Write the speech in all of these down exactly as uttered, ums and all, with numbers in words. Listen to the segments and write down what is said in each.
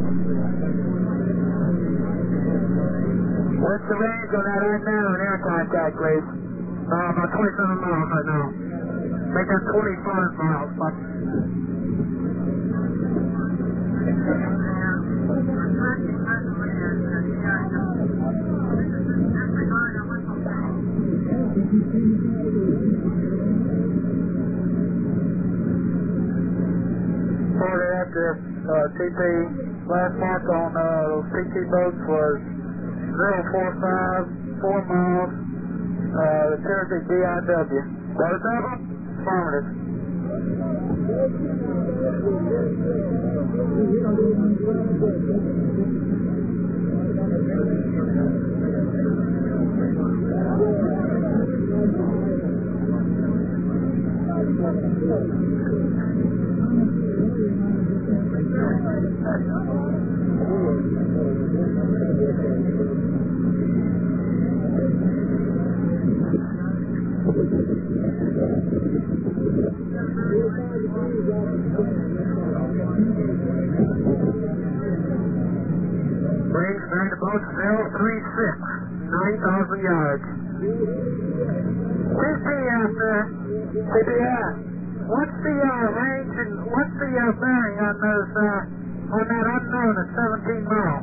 What's the range on that right now in air contact, please? Uh, about twenty-seven miles right now. Make that twenty-five miles. Shortly after uh, T P, last mark on uh, those P T boats was zero four five, four miles, uh, the Cherokee D I W. What is that one? Affirmative. Range bearing the boat zero three six, nine thousand yards. T P after T P S. What's the uh, range and what's the uh, bearing on those uh, on that unknown at seventeen miles?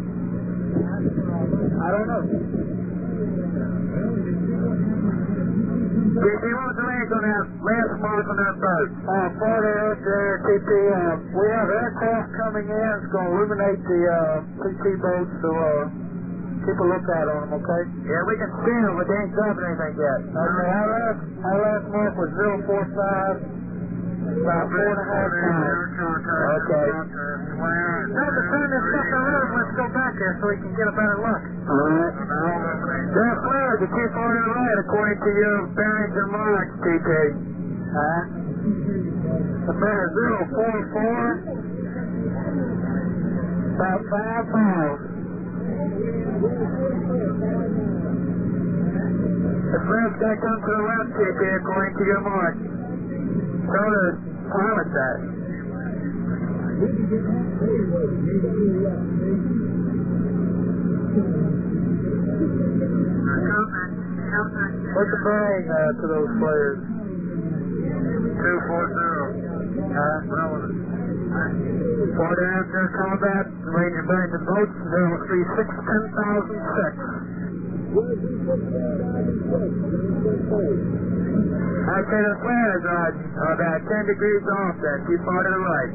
I don't know. T P, what was the range on that last mark on that boat? Uh, farther out there, T P, uh, we have aircraft coming in. It's going to illuminate the uh, P T boats, so uh, keep a lookout on them, okay? Yeah, we can see them, but they ain't dropping anything yet. Okay, our last, our last mark was zero four five, about four and a half miles. Okay. Now to turn this stuff around, let's go back there so we can get a better look. Alright. That flare to keep on the right according to your bearings and marks, T P. Huh? The bear zero four four, about five miles. The flare's got to come to the left, T P, according to your mark. Tell the pilot that. What's the bearing uh, to those flares? two four zero. Huh? Fort after combat, range bearing the boats, zero three six, ten thousand six. I say the flares are uh, about ten degrees off there, too far to the right.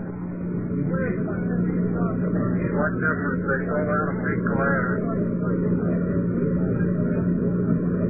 What difference? They go around a big glare.